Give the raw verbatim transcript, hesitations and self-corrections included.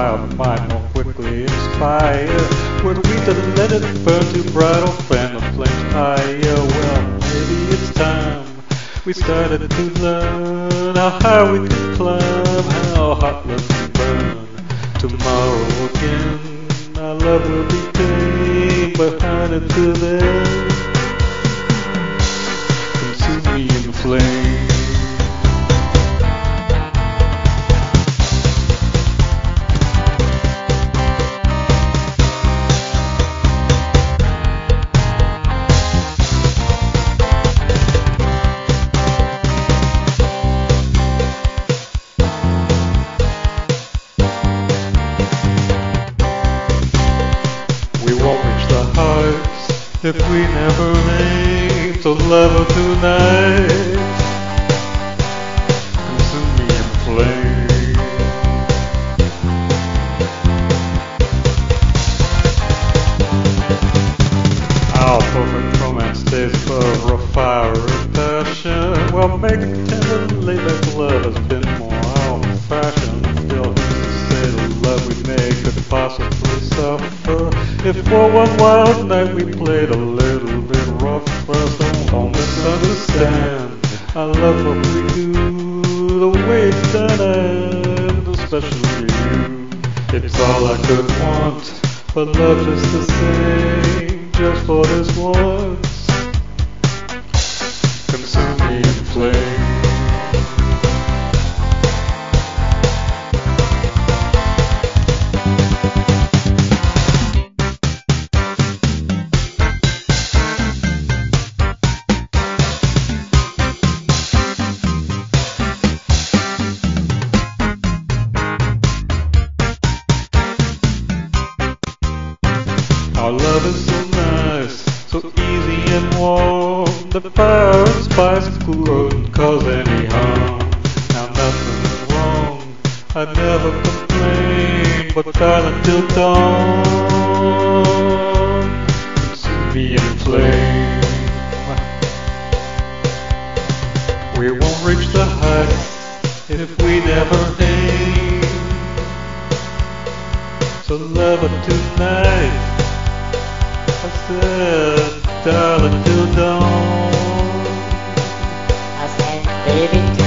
fire might more quickly inspire. Were we to let it burn too bright or fan the flames higher? Well, maybe it's time we started to learn how high we could climb, how hot love can burn. Tomorrow again, our love will be tame, behind until then, consume me in flame. If we never aim to love her tonight, consume me in flame. Our perfect romance stays for a fire of passion. Well, make it tender, laid back love has been more old-fashioned. Still, who's to say the love we make could possibly suffer? If for one wild night we played a little bit rougher, so don't misunderstand. I love what we do, the way it's done, and especially you. It's all I could want, but love just the same, just for this once. Consume me in flame. Our love is so nice, so easy and warm. The fire and spice couldn't cause any harm. Now nothing is wrong, I never complain, but darling, till dawn, consume me in flame. We won't reach the height if we never aim to love her tonight. I said, darling, till dawn. I said, baby,